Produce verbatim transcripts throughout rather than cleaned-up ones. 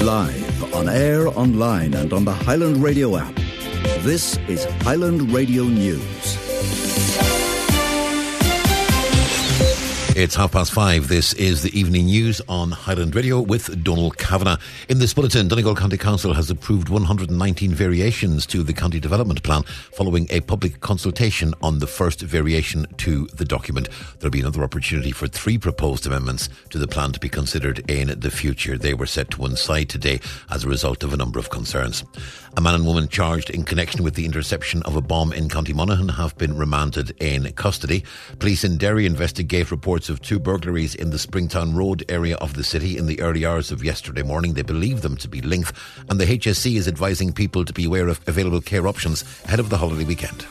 Live, on air, online and on the Highland Radio app. This is Highland Radio News. It's half past five. This is the evening news on Highland Radio with Donald Kavanagh. In this bulletin, Donegal County Council has approved one hundred nineteen variations to the county development plan following a public consultation on the first variation to the document. There'll be another opportunity for three proposed amendments to the plan to be considered in the future. They were set to one side today as a result of a number of concerns. A man and woman charged in connection with the interception of a bomb in County Monaghan have been remanded in custody. Police in Derry investigate reports of two burglaries in the Springtown Road area of the city in the early hours of yesterday morning. They believe them to be linked, and the H S C is advising people to be aware of available care options ahead of the holiday weekend.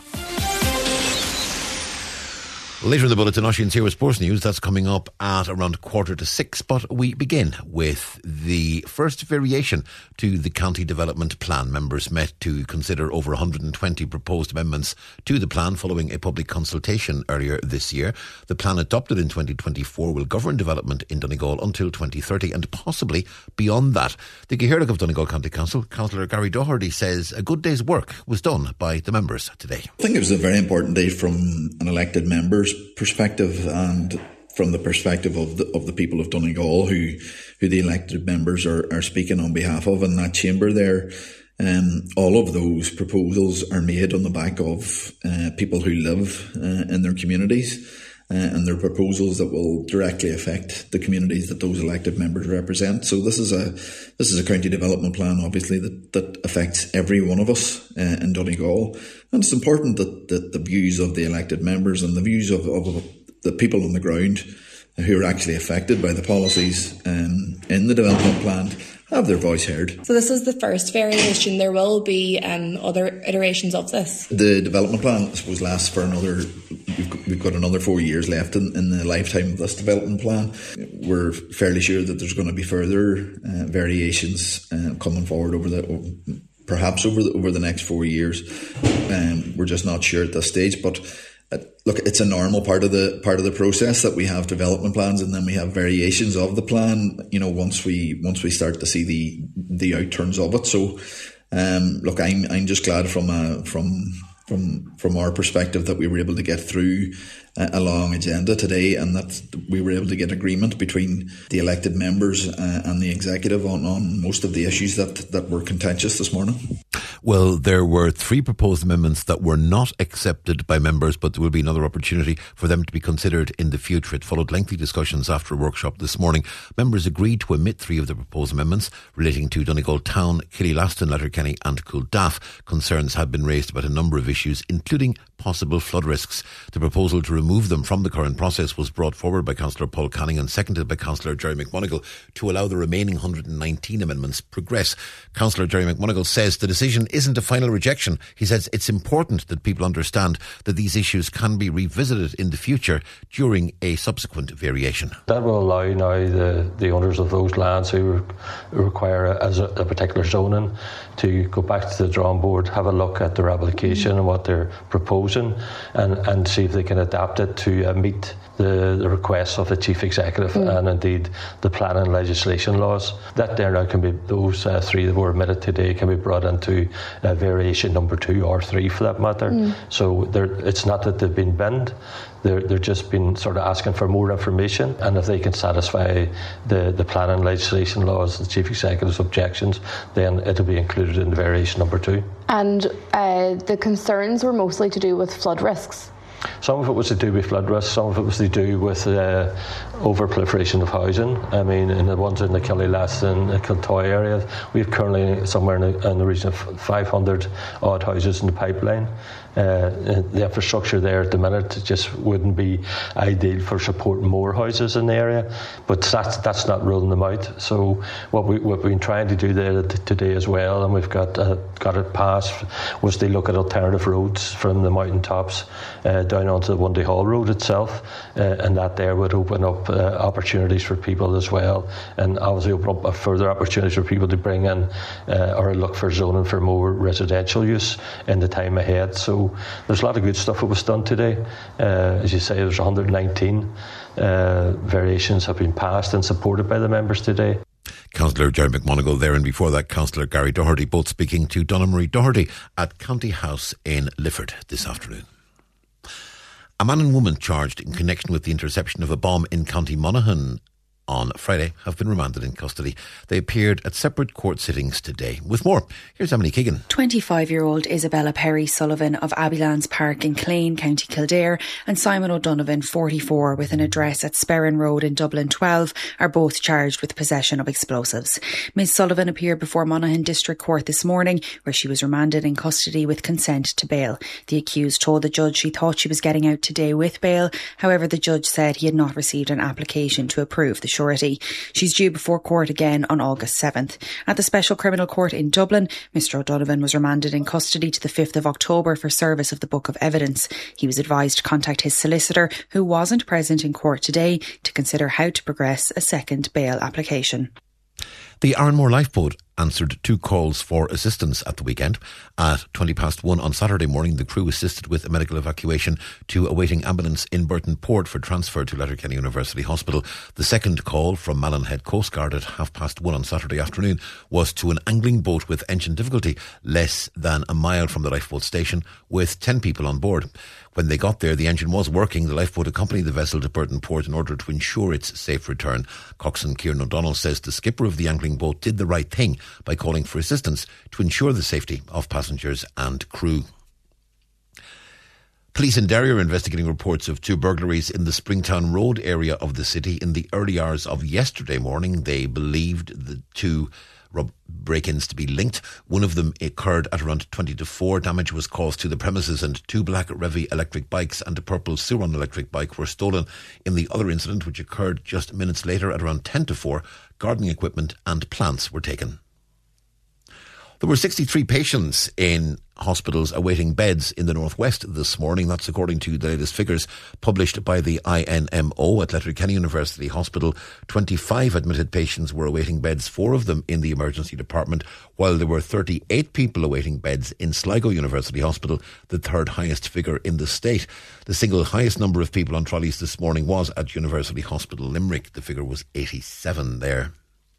Later in the bulletin, Oisin's here with sports news. That's coming up at around quarter to six. But we begin with the first variation to the county development plan. Members met to consider over one hundred twenty proposed amendments to the plan following a public consultation earlier this year. The plan adopted in twenty twenty-four will govern development in Donegal until twenty thirty and possibly beyond that. The Gaelic of Donegal County Council, Councillor Gary Doherty, says a good day's work was done by the members today. I think it was a very important day from an elected member's perspective and from the perspective of the of the people of Donegal who who the elected members are, are speaking on behalf of in that chamber there. Um, all of those proposals are made on the back of uh, people who live uh, in their communities uh, and they're proposals that will directly affect the communities that those elected members represent. So this is a this is a county development plan, obviously, that, that affects every one of us uh, in Donegal. And it's important that, that the views of the elected members and the views of, of the people on the ground who are actually affected by the policies um, in the development plan have their voice heard. So this is the first variation. There will be um, other iterations of this. The development plan, I suppose, lasts for another, we've got, we've got another four years left in, in the lifetime of this development plan. We're fairly sure that there's going to be further uh, variations uh, coming forward over the, perhaps over the, over the next four years. Um, we're just not sure at this stage, but Uh, look, it's a normal part of the part of the process that we have development plans and then we have variations of the plan. You know, once we once we start to see the the outturns of it. So, um, look, I'm I'm just glad from a from from from our perspective that we were able to get through a, a long agenda today and that we were able to get agreement between the elected members uh, and the executive on, on most of the issues that that were contentious this morning. Well, there were three proposed amendments that were not accepted by members, but there will be another opportunity for them to be considered in the future. It followed lengthy discussions after a workshop this morning. Members agreed to omit three of the proposed amendments relating to Donegal Town, Killylaston, Letterkenny and Cooldaff. Concerns have been raised about a number of issues, including possible flood risks. The proposal to remove them from the current process was brought forward by Councillor Paul Canning and seconded by Councillor Jerry McMonigal to allow the remaining one hundred nineteen amendments progress. Councillor Jerry McMonigal says the decision isn't a final rejection. He says it's important that people understand that these issues can be revisited in the future during a subsequent variation. That will allow now the, the owners of those lands who, re- who require a, as a, a particular zoning to go back to the drawing board, have a look at their application and what they're proposing and, and see if they can adapt it to uh, meet the, the requests of the Chief Executive mm. and indeed the planning legislation laws. That there now can be, those uh, three that were admitted today can be brought into uh, variation number two or three for that matter. Mm. So it's not that they've been binned. They're, they're just been sort of asking for more information, and if they can satisfy the, the planning legislation laws, the Chief Executive's objections, then it'll be included in variation number two. And uh, the concerns were mostly to do with flood risks. Some of it was to do with flood risks, some of it was to do with uh, over-proliferation of housing. I mean, in the ones in the Killylaston and Kiltoy area, we have currently somewhere in the, in the region of five hundred odd houses in the pipeline. Uh, the infrastructure there at the minute just wouldn't be ideal for supporting more houses in the area, but that's that's not ruling them out. So what, we, what we've been trying to do there today as well, and we've got uh, got it passed, was to look at alternative roads from the mountain tops uh, down onto the Wundy Hall Road itself, uh, and that there would open up uh, opportunities for people as well, and obviously open up further opportunities for people to bring in uh, or look for zoning for more residential use in the time ahead. So there's a lot of good stuff that was done today. Uh, as you say, there's one hundred nineteen uh, variations have been passed and supported by the members today. Councillor Jerry McMonagle there, and before that, Councillor Gary Doherty, both speaking to Donna Marie Doherty at County House in Lifford this afternoon. A man and woman charged in connection with the interception of a bomb in County Monaghan on Friday have been remanded in custody. They appeared at separate court sittings today. With more, here's Emily Keegan. twenty-five-year-old Isabella Perry Sullivan of Abbeylands Park in Clane, County Kildare, and Simon O'Donovan, forty-four, with an address at Sperrin Road in Dublin twelve, are both charged with possession of explosives. Miz Sullivan appeared before Monaghan District Court this morning, where she was remanded in custody with consent to bail. The accused told the judge she thought she was getting out today with bail. However, the judge said he had not received an application to approve the surety. She's due before court again on August seventh. At the Special Criminal Court in Dublin, Mr O'Donovan was remanded in custody to the fifth of October for service of the Book of Evidence. He was advised to contact his solicitor, who wasn't present in court today, to consider how to progress a second bail application. The Arranmore Lifeboat answered two calls for assistance at the weekend. At twenty past one on Saturday morning, the crew assisted with a medical evacuation to a waiting ambulance in Burton Port for transfer to Letterkenny University Hospital. The second call from Mallinhead Coast Guard at half past one on Saturday afternoon was to an angling boat with engine difficulty less than a mile from the lifeboat station with ten people on board. When they got there, the engine was working. The lifeboat accompanied the vessel to Burton Port in order to ensure its safe return. Coxswain Kieran O'Donnell says the skipper of the angling boat did the right thing by calling for assistance to ensure the safety of passengers and crew. Police in Derry are investigating reports of two burglaries in the Springtown Road area of the city in the early hours of yesterday morning. They believed the two break-ins to be linked. One of them occurred at around twenty to four. Damage was caused to the premises and two black Revy electric bikes and a purple Suron electric bike were stolen. In the other incident, which occurred just minutes later at around ten to four, gardening equipment and plants were taken. There were sixty-three patients in hospitals awaiting beds in the northwest this morning. That's according to the latest figures published by the I N M O at Letterkenny University Hospital. twenty-five admitted patients were awaiting beds, four of them in the emergency department, while there were thirty-eight people awaiting beds in Sligo University Hospital, the third highest figure in the state. The single highest number of people on trolleys this morning was at University Hospital Limerick. The figure was eighty-seven there.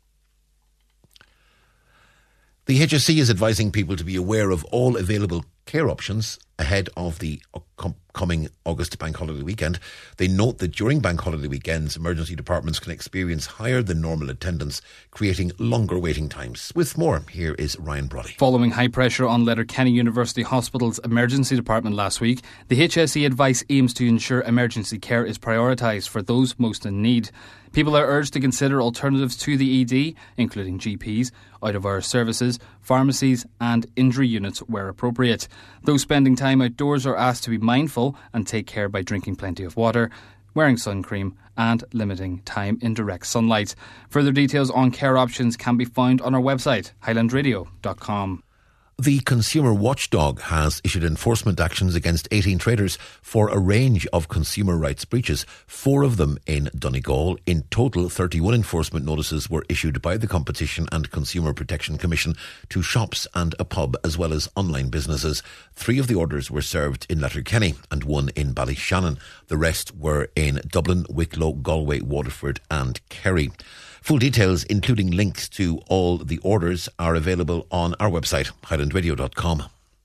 The H S C is advising people to be aware of all available care options ahead of the coming August bank holiday weekend. They note that during bank holiday weekends, emergency departments can experience higher than normal attendance, creating longer waiting times. With more, here is Ryan Brody. Following high pressure on Letterkenny University Hospital's emergency department last week, the H S C advice aims to ensure emergency care is prioritised for those most in need. People are urged to consider alternatives to the E D, including G Ps, out-of-hours services, pharmacies and injury units where appropriate. Those spending time outdoors are asked to be mindful and take care by drinking plenty of water, wearing sun cream and limiting time in direct sunlight. Further details on care options can be found on our website, highland radio dot com. The Consumer Watchdog has issued enforcement actions against eighteen traders for a range of consumer rights breaches, four of them in Donegal. In total, thirty-one enforcement notices were issued by the Competition and Consumer Protection Commission to shops and a pub, as well as online businesses. Three of the orders were served in Letterkenny and one in Ballyshannon. The rest were in Dublin, Wicklow, Galway, Waterford and Kerry. Full details, including links to all the orders, are available on our website, highland radio dot com.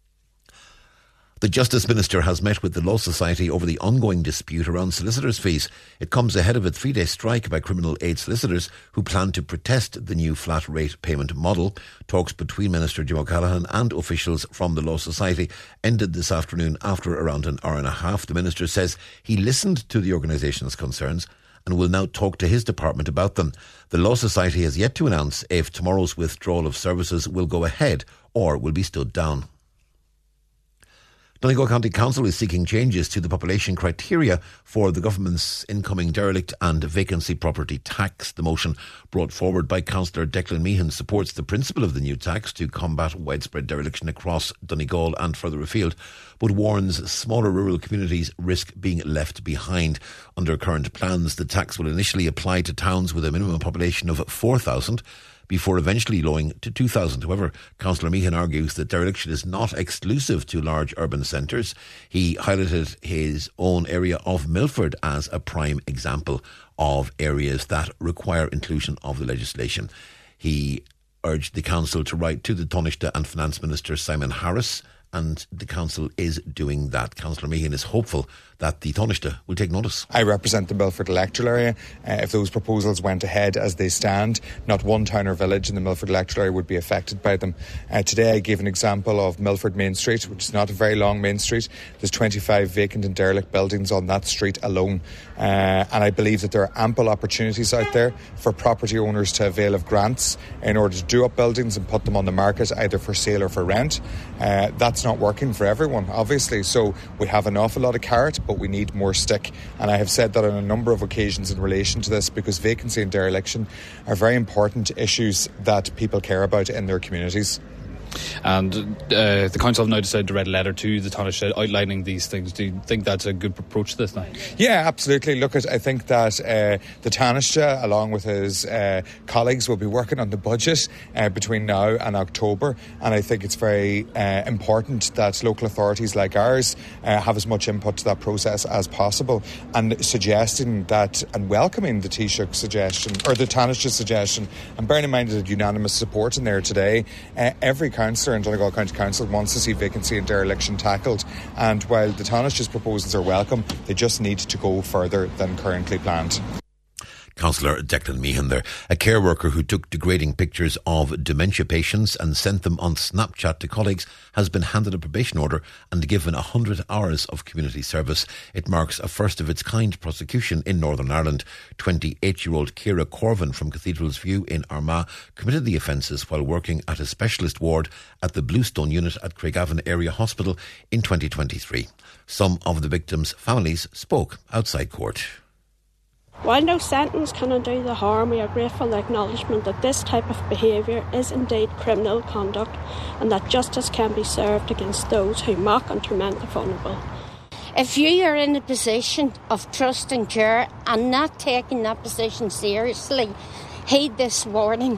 The Justice Minister has met with the Law Society over the ongoing dispute around solicitors' fees. It comes ahead of a three-day strike by criminal aid solicitors who plan to protest the new flat rate payment model. Talks between Minister Jim O'Callaghan and officials from the Law Society ended this afternoon after around an hour and a half. The Minister says he listened to the organisation's concerns and will now talk to his department about them. The Law Society has yet to announce if tomorrow's withdrawal of services will go ahead or will be stood down. Donegal County Council is seeking changes to the population criteria for the government's incoming derelict and vacancy property tax. The motion, brought forward by Councillor Declan Meehan, supports the principle of the new tax to combat widespread dereliction across Donegal and further afield, but warns smaller rural communities risk being left behind. Under current plans, the tax will initially apply to towns with a minimum population of four thousand, before eventually lowering to two thousand. However, Councillor Meehan argues that dereliction is not exclusive to large urban centres. He highlighted his own area of Milford as a prime example of areas that require inclusion of the legislation. He urged the council to write to the Taoiseach and Finance Minister Simon Harris, and the council is doing that. Councillor Meehan is hopeful that the Taoiseach will take notice. I represent the Milford electoral area. Uh, if those proposals went ahead as they stand, not one town or village in the Milford electoral area would be affected by them. Uh, today I gave an example of Milford Main Street, which is not a very long main street. There's twenty-five vacant and derelict buildings on that street alone. Uh, and I believe that there are ample opportunities out there for property owners to avail of grants in order to do up buildings and put them on the market, either for sale or for rent. Uh, that's not working for everyone, obviously. So we have an awful lot of carrot, but we need more stick. And I have said that on a number of occasions in relation to this, because vacancy and dereliction are very important issues that people care about in their communities. And uh, the council have now decided to write a letter to the Taoiseach outlining these things. Do you think that's a good approach to this now? Yeah, absolutely. Look, at, I think that uh, the Taoiseach, along with his uh, colleagues, will be working on the budget uh, between now and October. And I think it's very uh, important that local authorities like ours uh, have as much input to that process as possible. And suggesting that and welcoming the Taoiseach suggestion, or the Taoiseach suggestion, and bearing in mind that unanimous support in there today, uh, every councillor in Donegal County Council wants to see vacancy and dereliction tackled, and while the Taoiseach's proposals are welcome, they just need to go further than currently planned. Councillor Declan Meehan there. A care worker who took degrading pictures of dementia patients and sent them on Snapchat to colleagues has been handed a probation order and given one hundred hours of community service. It marks a first of its kind prosecution in Northern Ireland. twenty-eight-year-old Ciara Corvin from Cathedral's View in Armagh committed the offences while working at a specialist ward at the Bluestone unit at Craigavon Area Hospital in twenty twenty-three. Some of the victims' families spoke outside court. While no sentence can undo the harm, we are grateful for the acknowledgement that this type of behaviour is indeed criminal conduct and that justice can be served against those who mock and torment the vulnerable. If you are in a position of trust and care and not taking that position seriously, heed this warning.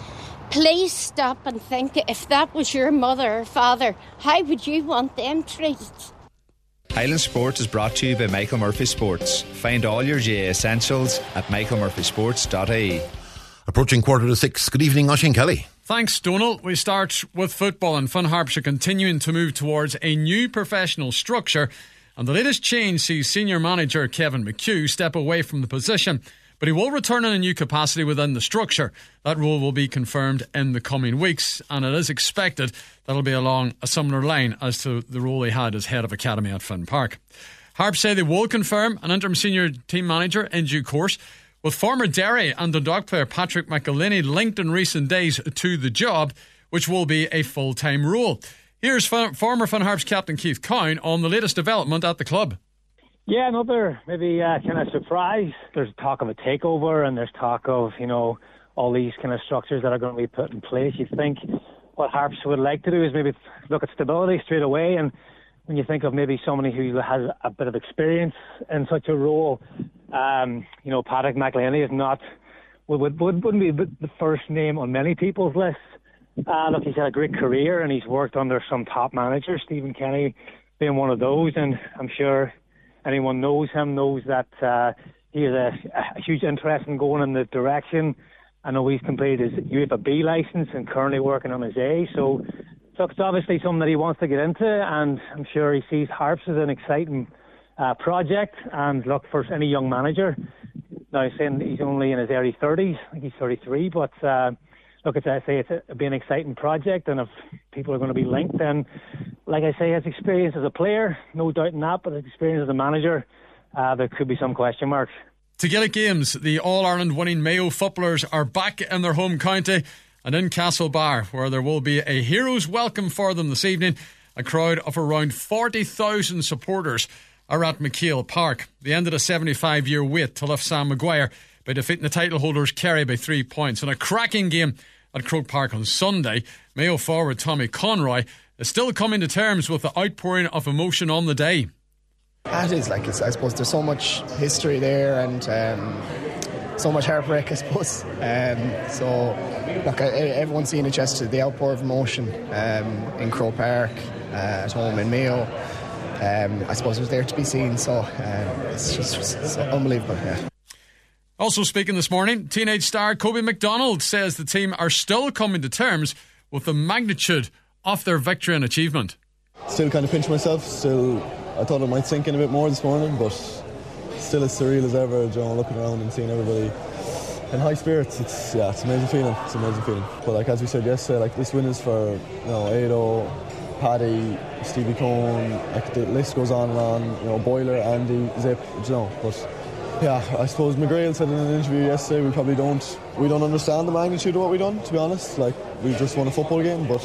Please stop and think, if that was your mother or father, how would you want them treated? Highland Sport is brought to you by Michael Murphy Sports. Find all your G A essentials at michael murphy sports dot I E. Approaching quarter to six. Good evening, Oisín Kelly. Thanks, Donal. We start with football, and Finn Harps are continuing to move towards a new professional structure, and the latest change sees senior manager Kevin McHugh step away from the position, but he will return in a new capacity within the structure. That role will be confirmed in the coming weeks, and it is expected that'll be along a similar line as to the role he had as head of academy at Finn Park. Harps say they will confirm an interim senior team manager in due course, with former Derry and Dundalk player Patrick McElhinney linked in recent days to the job, which will be a full-time role. Here's former Finn Harps captain Keith Cowan on the latest development at the club. Yeah, another maybe uh, kind of surprise. There's talk of a takeover, and there's talk of, you know, all these kind of structures that are going to be put in place. You think what Harps would like to do is maybe look at stability straight away, and when you think of maybe somebody who has a bit of experience in such a role, um, you know, Patrick McElhinney is not would, would wouldn't be the first name on many people's lists. Uh, look, he's had a great career, and he's worked under some top managers, Stephen Kenny being one of those, and I'm sure anyone knows him knows that uh, he has a, a huge interest in going in the direction. I know he's completed his UEFA B licence and currently working on his A, so, so it's obviously something that he wants to get into, and I'm sure he sees Harps as an exciting uh, project. And look, for any young manager, now saying he's only in his early thirties, I think he's thirty-three, but uh, look, it's, I say it's a, it'll be an exciting project, and if people are going to be linked, then, like I say, his experience as a player, no doubt in that, but his experience as a manager, uh, there could be some question marks. To Gaelic Games, the All-Ireland winning Mayo footballers are back in their home county and in Castlebar, where there will be a hero's welcome for them this evening. A crowd of around forty thousand supporters are at McHale Park. They ended a seventy-five-year wait to lift Sam Maguire by defeating the title holders Kerry by three points. In a cracking game at Croke Park on Sunday, Mayo forward Tommy Conroy is still coming to terms with the outpouring of emotion on the day. It is, like, it's, I suppose there's so much history there, and um, so much heartbreak, I suppose. Um, so, look, everyone's seen it yesterday, the outpour of emotion um, in Croke Park, uh, at home in Mayo. Um, I suppose it was there to be seen, so um, it's just it's unbelievable, yeah. Also speaking this morning, teenage star Kobe McDonald says the team are still coming to terms with the magnitude of their victory and achievement. Still kind of pinch myself. Still, I thought it might sink in a bit more this morning, but still as surreal as ever, you know, looking around and seeing everybody in high spirits. It's yeah, it's an amazing feeling. It's an amazing feeling. But like as we said yesterday, like this win is for, you know, Ado, Paddy, Stevie Cohn, like the list goes on and on. You know, Boiler, Andy, Zip, you know. But yeah, I suppose McGrail said in an interview yesterday, we probably don't we don't understand the magnitude of what we've done. To be honest, like we just won a football game, but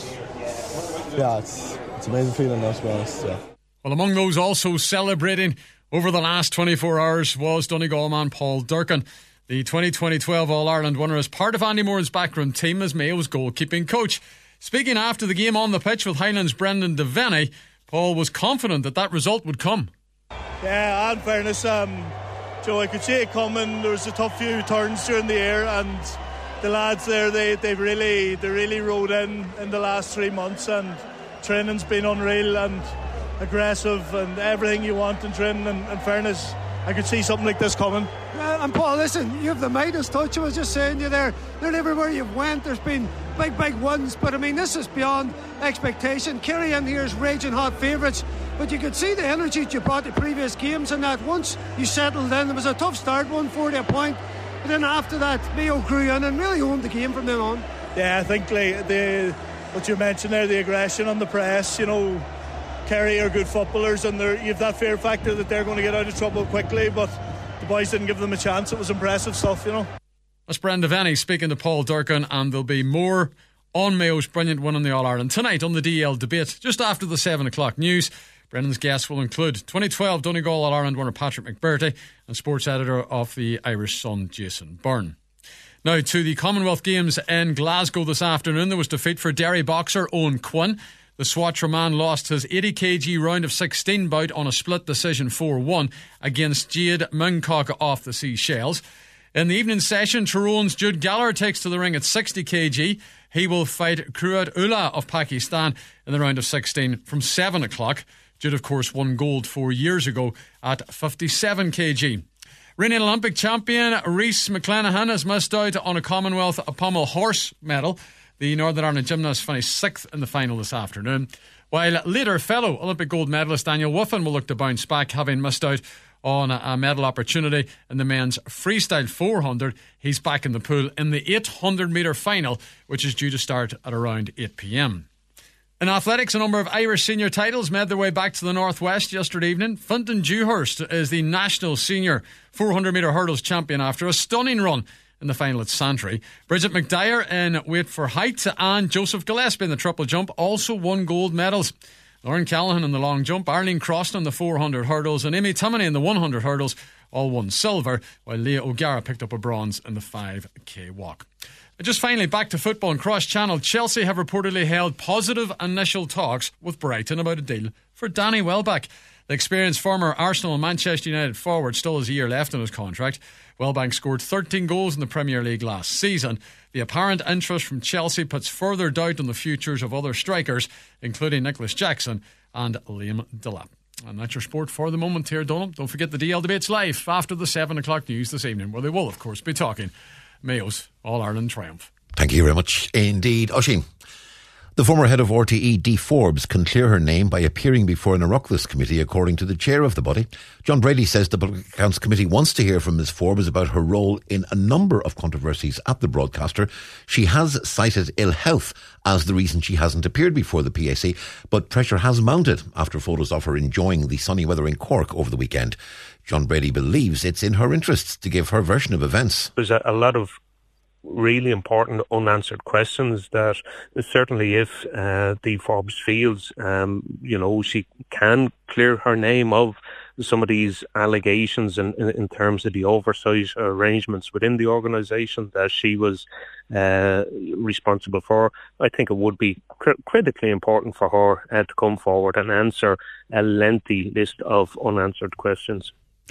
yeah, it's it's an amazing feeling now. To be honest, yeah. Well, among those also celebrating over the last twenty-four hours was Donegal man Paul Durcan. The twenty twenty twelve All-Ireland winner is part of Andy Moore's backroom team as Mayo's goalkeeping coach. Speaking after the game on the pitch with Highlands' Brendan Devaney, Paul was confident that that result would come. Yeah, in fairness, um, Joe, I could see it coming. There was a tough few turns during the year, and the lads there, they they really they really rode in in the last three months, and training's been unreal and aggressive and everything you want in training. And in fairness, I could see something like this coming. Uh, and Paul, listen, you have the Midas touch. I was just saying to you there, not everywhere you've went there's been big, big wins, but I mean, this is beyond expectation. Kerry in here is raging hot favourites, but you could see the energy that you brought to previous games, and that once you settled in, it was a tough start, one forty a point, but then after that, Mayo grew in and really owned the game from then on. Yeah, I think like the what you mentioned there, the aggression on the press, you know, Kerry are good footballers, and you have that fear factor that they're going to get out of trouble quickly, but the boys didn't give them a chance. It was impressive stuff, you know. That's Brendan Devaney speaking to Paul Durcan, and there'll be more on Mayo's brilliant win in the All-Ireland tonight on the D L debate just after the seven o'clock news. Brendan's guests will include twenty twelve Donegal All-Ireland winner Patrick McBurty and sports editor of the Irish Sun, Jason Byrne. Now to the Commonwealth Games in Glasgow this afternoon. There was defeat for Derry boxer Owen Quinn. The Swattra man lost his eighty kilogram round of sixteen bout on a split decision four one against Jade Mincock off the Seychelles. In the evening session, Tyrone's Jude Gallagher takes to the ring at sixty kilograms. He will fight Kruad Ullah of Pakistan in the round of sixteen from seven o'clock. Jude, of course, won gold four years ago at fifty-seven kilograms. Reigning Olympic champion Rhys McClenaghan has missed out on a Commonwealth pommel horse medal. The Northern Ireland gymnast finished sixth in the final this afternoon, while later fellow Olympic gold medalist Daniel Wiffen will look to bounce back, having missed out on a medal opportunity in the men's freestyle four hundred. He's back in the pool in the eight hundred metre final, which is due to start at around eight p.m. In athletics, a number of Irish senior titles made their way back to the northwest yesterday evening. Fintan Dewhurst is the national senior four hundred metre hurdles champion after a stunning run in the final at Santry. Bridget McDyer in weight for height and Joseph Gillespie in the triple jump also won gold medals. Lauren Callahan in the long jump, Arlene Croston in the four hundred hurdles, and Amy Timoney in the one hundred hurdles all won silver, while Leah O'Gara picked up a bronze in the five k walk. Just finally, back to football and cross-channel. Chelsea have reportedly held positive initial talks with Brighton about a deal for Danny Welbeck. The experienced former Arsenal and Manchester United forward still has a year left on his contract. Welbeck scored thirteen goals in the Premier League last season. The apparent interest from Chelsea puts further doubt on the futures of other strikers, including Nicholas Jackson and Liam Delap. And that's your sport for the moment here, Donal. Don't forget the D L Debates live after the seven o'clock news this evening, where they will, of course, be talking Mayo's All-Ireland triumph. Thank you very much indeed. Oisín. The former head of R T E, Dee Forbes, can clear her name by appearing before an Oireachtas committee, according to the chair of the body. John Brady says the Public Accounts Committee wants to hear from Miz Forbes about her role in a number of controversies at the broadcaster. She has cited ill health as the reason she hasn't appeared before the P A C, but pressure has mounted after photos of her enjoying the sunny weather in Cork over the weekend. John Brady believes it's in her interests to give her version of events. There's a, a lot of really important unanswered questions that certainly if uh, Dee Forbes feels, um, you know, she can clear her name of some of these allegations in, in, in terms of the oversight arrangements within the organisation that she was uh, responsible for. I think it would be cr- critically important for her uh, to come forward and answer a lengthy list of unanswered questions.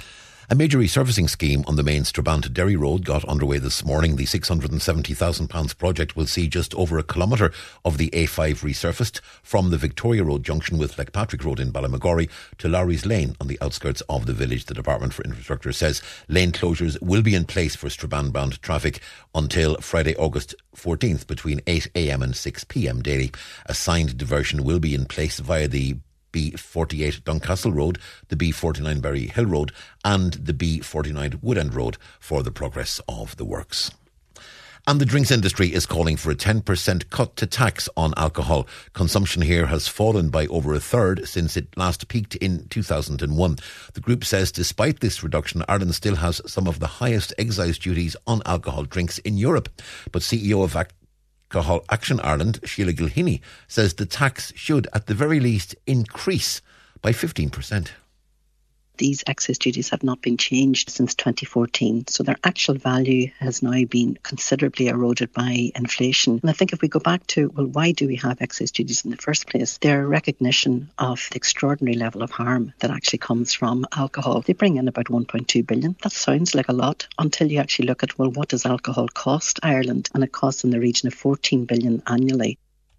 A major resurfacing scheme on the main Strabane to Derry Road got underway this morning. The six hundred seventy thousand pounds project will see just over a kilometre of the A five resurfaced from the Victoria Road junction with Blackpatrick Road in Ballymagorry to Lowry's Lane on the outskirts of the village. The Department for Infrastructure says lane closures will be in place for Strabane-bound traffic until Friday, August fourteenth between eight a m and six p m daily. A signed diversion will be in place via the B forty-eight Duncastle Road, the B forty-nine Berry Hill Road and the B forty-nine Woodend Road for the progress of the works. And the drinks industry is calling for a ten percent cut to tax on alcohol. Consumption here has fallen by over a third since it last peaked in two thousand one. The group says despite this reduction, Ireland still has some of the highest excise duties on alcohol drinks in Europe. But C E O of Alcohol Action Ireland, Sheila Gilheeney, says the tax should at the very least increase by fifteen percent. These excise duties have not been changed since twenty fourteen, so their actual value has now been considerably eroded by inflation. And I think if we go back to, well, why do we have excise duties in the first place? They're a recognition of the extraordinary level of harm that actually comes from alcohol. They bring in about one point two billion. That sounds like a lot until you actually look at, well, what does alcohol cost Ireland? And it costs in the region of fourteen billion annually.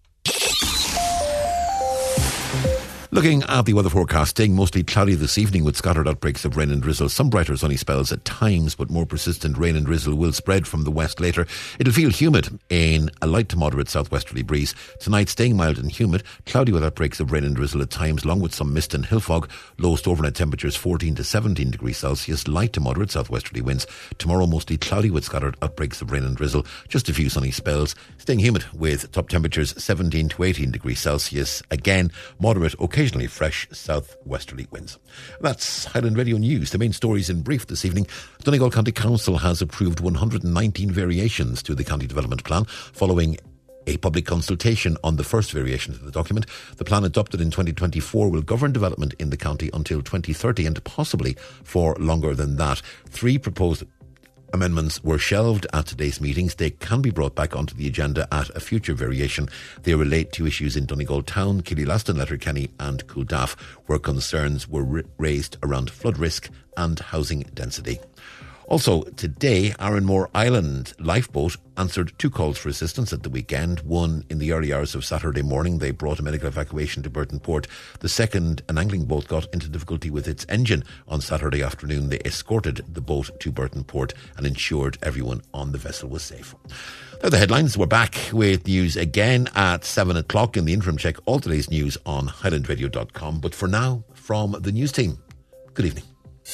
Looking at the weather forecast, staying mostly cloudy this evening with scattered outbreaks of rain and drizzle. Some brighter sunny spells at times, but more persistent rain and drizzle will spread from the west later. It'll feel humid in a light to moderate southwesterly breeze. Tonight, staying mild and humid, cloudy with outbreaks of rain and drizzle at times, along with some mist and hill fog. Lowest overnight temperatures fourteen to seventeen degrees Celsius, light to moderate southwesterly winds. Tomorrow, mostly cloudy with scattered outbreaks of rain and drizzle. Just a few sunny spells. Staying humid with top temperatures seventeen to eighteen degrees Celsius. Again, moderate, occasionally Occasionally fresh southwesterly winds. That's Highland Radio News. The main stories in brief this evening. Donegal County Council has approved one hundred nineteen variations to the county development plan following a public consultation on the first variation to the document. The plan adopted in twenty twenty-four will govern development in the county until twenty thirty and possibly for longer than that. Three proposed amendments were shelved at today's meetings. They can be brought back onto the agenda at a future variation. They relate to issues in Donegal Town, Killylaston, Letterkenny and Culdaff, where concerns were r- raised around flood risk and housing density. Also, today, Arranmore Island Lifeboat answered two calls for assistance at the weekend. One in the early hours of Saturday morning. They brought a medical evacuation to Burton Port. The second, an angling boat, got into difficulty with its engine on Saturday afternoon. They escorted the boat to Burton Port and ensured everyone on the vessel was safe. They're the headlines. We're back with news again at seven o'clock in the interim check. All today's news on highland radio dot com. But for now, from the news team, good evening.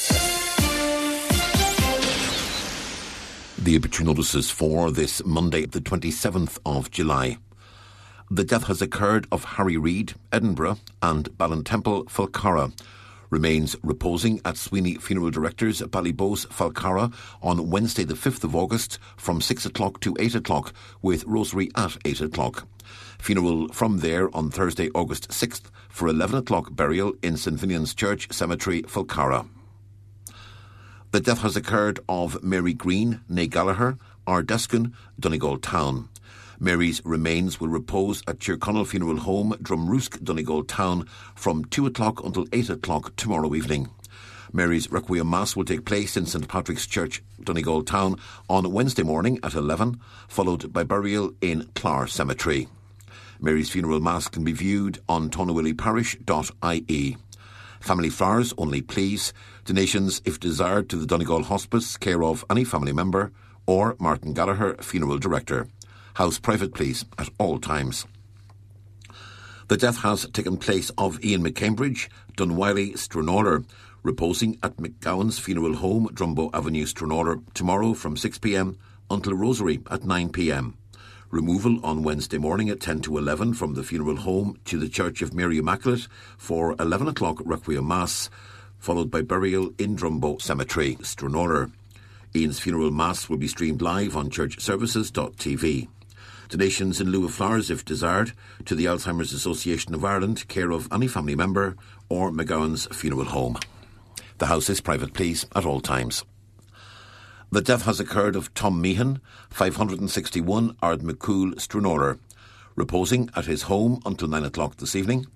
The obituary notices for this Monday, the twenty-seventh of July. The death has occurred of Harry Reid, Edinburgh, and Ballintemple, Falcarra. Remains reposing at Sweeney Funeral Directors, Ballybose, Falcarra, on Wednesday the fifth of August from six o'clock to eight o'clock, with rosary at eight o'clock. Funeral from there on Thursday, August sixth, for eleven o'clock burial in St Finian's Church Cemetery, Falcarra. The death has occurred of Mary Green, née Gallagher, Ardescan, Donegal Town. Mary's remains will repose at Tyrconnell Funeral Home, Drumrusk, Donegal Town, from two o'clock until eight o'clock tomorrow evening. Mary's Requiem Mass will take place in St Patrick's Church, Donegal Town, on Wednesday morning at eleven, followed by burial in Clar Cemetery. Mary's funeral mass can be viewed on tonawilly parish dot I E. Family flowers only, please. Donations, if desired, to the Donegal Hospice, care of any family member, or Martin Gallagher, Funeral Director. House private, please, at all times. The death has taken place of Ian McCambridge, Dunwiley, Stranrawer, reposing at McGowan's Funeral Home, Drumbo Avenue, Stranrawer, tomorrow from six p m until Rosary at nine p m. Removal on Wednesday morning at ten to eleven from the funeral home to the Church of Mary Immaculate for eleven o'clock Requiem Mass, followed by burial in Drumbo Cemetery, Stranrawer. Ian's funeral mass will be streamed live on church services dot t v. Donations in lieu of flowers, if desired, to the Alzheimer's Association of Ireland, care of any family member, or McGowan's Funeral Home. The house is private, please, at all times. The death has occurred of Tom Meehan, five hundred sixty-one Ardmacool, Stranrawer, reposing at his home until nine o'clock this evening.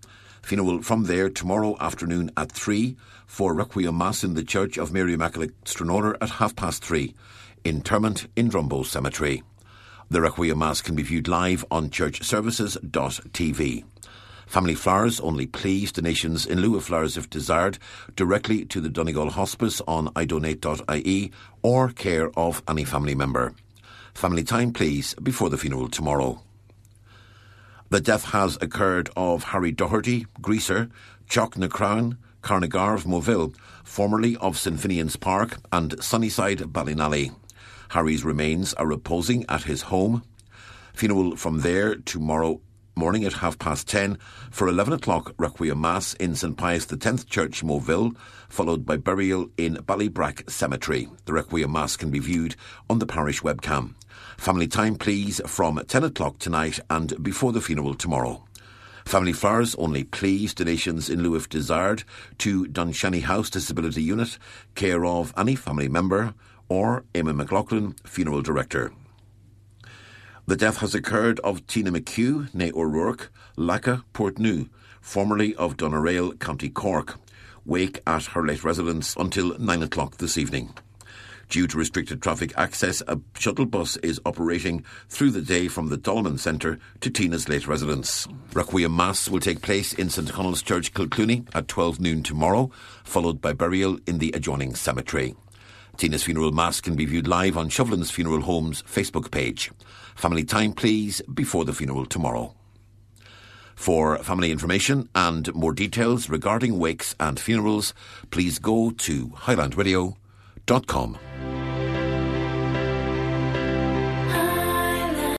Funeral from there tomorrow afternoon at three for Requiem Mass in the Church of Mary Immaculate Stranora at half past three. Interment in Drumbo Cemetery. The Requiem Mass can be viewed live on church services dot t v. Family flowers only, please. Donations in lieu of flowers if desired directly to the Donegal Hospice on i donate dot i e or care of any family member. Family time, please, before the funeral tomorrow. The death has occurred of Harry Doherty, Greaser, Jock Nacrown, Carnagarv Moville, formerly of St Finian's Park and Sunnyside Ballinally. Harry's remains are reposing at his home. Funeral from there tomorrow morning at half past ten for eleven o'clock Requiem Mass in St Pius X Church, Moville, followed by burial in Ballybrack Cemetery. The Requiem Mass can be viewed on the parish webcam. Family time, please, from ten o'clock tonight and before the funeral tomorrow. Family flowers only, please. Donations in lieu if desired to Dunshanny House Disability Unit, care of any family member, or Eamon McLaughlin, Funeral Director. The death has occurred of Tina McHugh, née O'Rourke, Lacca, Portnew, formerly of Doneraile, County Cork. Wake at her late residence until nine o'clock this evening. Due to restricted traffic access, a shuttle bus is operating through the day from the Dolman Centre to Tina's late residence. Requiem Mass will take place in St Connell's Church, Kilclooney at twelve noon tomorrow, followed by burial in the adjoining cemetery. Tina's funeral mass can be viewed live on Shovelin's Funeral Home's Facebook page. Family time, please, before the funeral tomorrow. For family information and more details regarding wakes and funerals, please go to highland radio dot com.